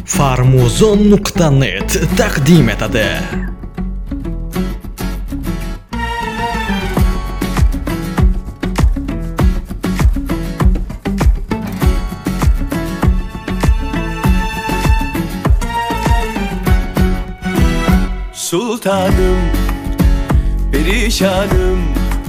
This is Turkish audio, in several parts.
Farmuzon.net taqdim etadi. Sultanım, perişanım,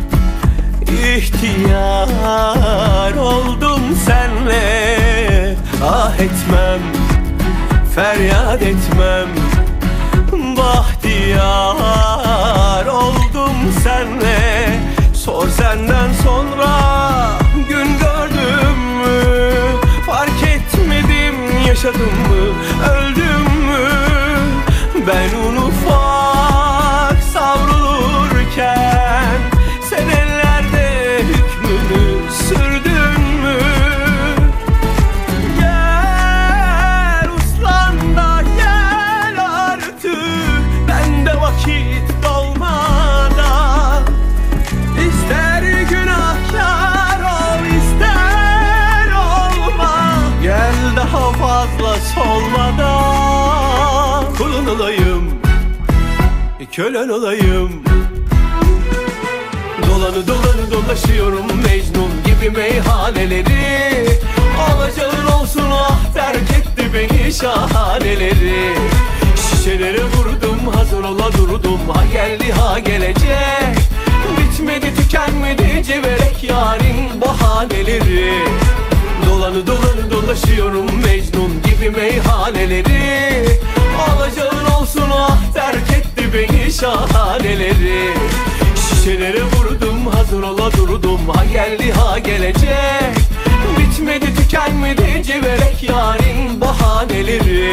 ihtiyar oldum senle. Ah etmem, feryat etmem, bahtiyar oldum senle. Sor senden sonra gün gördüm mü? Fark etmedim, yaşadım mı, öldüm mü? Ben ufak savrulurken sen ellerde hükmünü sürdün mü? Gel uslan da gel artık, bende vakit dolmadan. İster günahkar ol, ister olma, gel daha fazla solmadan. Kulun olayım, kölen olayım. Dolanı dolaşıyorum Mecnun gibi meyhaneleri. Alacağın olsun ah, terk etti beni şahaneleri. Şişelere vurdum, hazır ola durdum, ha geldi ha gelecek. Bitmedi tükenmedi ceverek yarın bahaneleri. Dolanı dolaşıyorum Mecnun gibi meyhaneleri. Alacağın olsun ah, terk etti beni şahaneleri. Şişelere vurdum, hazır ola durdum, ha geldi ha gelecek. Bitmedi tükenmedi ceverek yarın bahaneleri.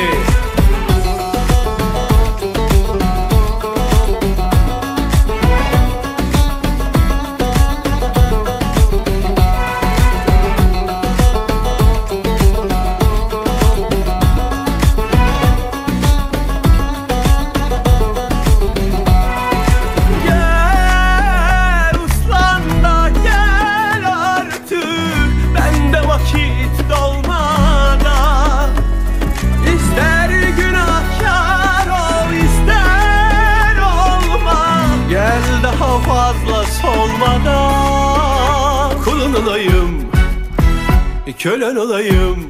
Daha fazla solmadan. Kulun olayım, kölen olayım.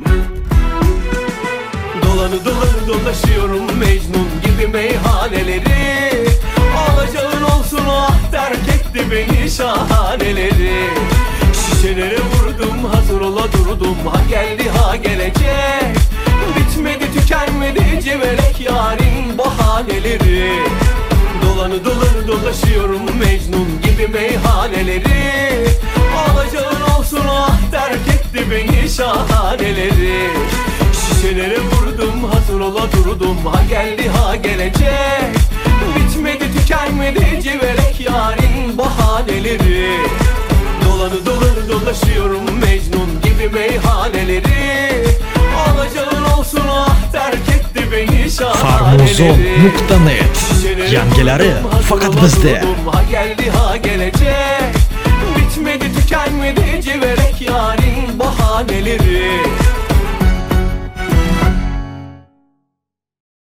Dolanı dolaşıyorum Mecnun gibi meyhaneleri. Alacağın olsun ah, terk etti beni şahaneleri. Şişelere vurdum, hazır ola durdum, ha geldi ha gelecek. Bitmedi tükenmedi ceverek yarın bahaneleri. Dolanı dolaşıyorum Mecnun gibi meyhaneleri. Alacağın olsun ah, terk etti beni şahaneleri. Şişelere vurdum, hazır ola durdum, ha geldi ha gelecek. Bitmedi tükenmedi ceverek yarın bahaneleri. Dolanı dolaşıyorum Mecnun gibi meyhaneleri. Alacağın olsun ah, terk etti beni şahaneleri. Farmuzon.net yangilari faqat bizda. Ha geldi ha gelecek. Bitmedi tükenmedi ceverek yarın bahaneleri.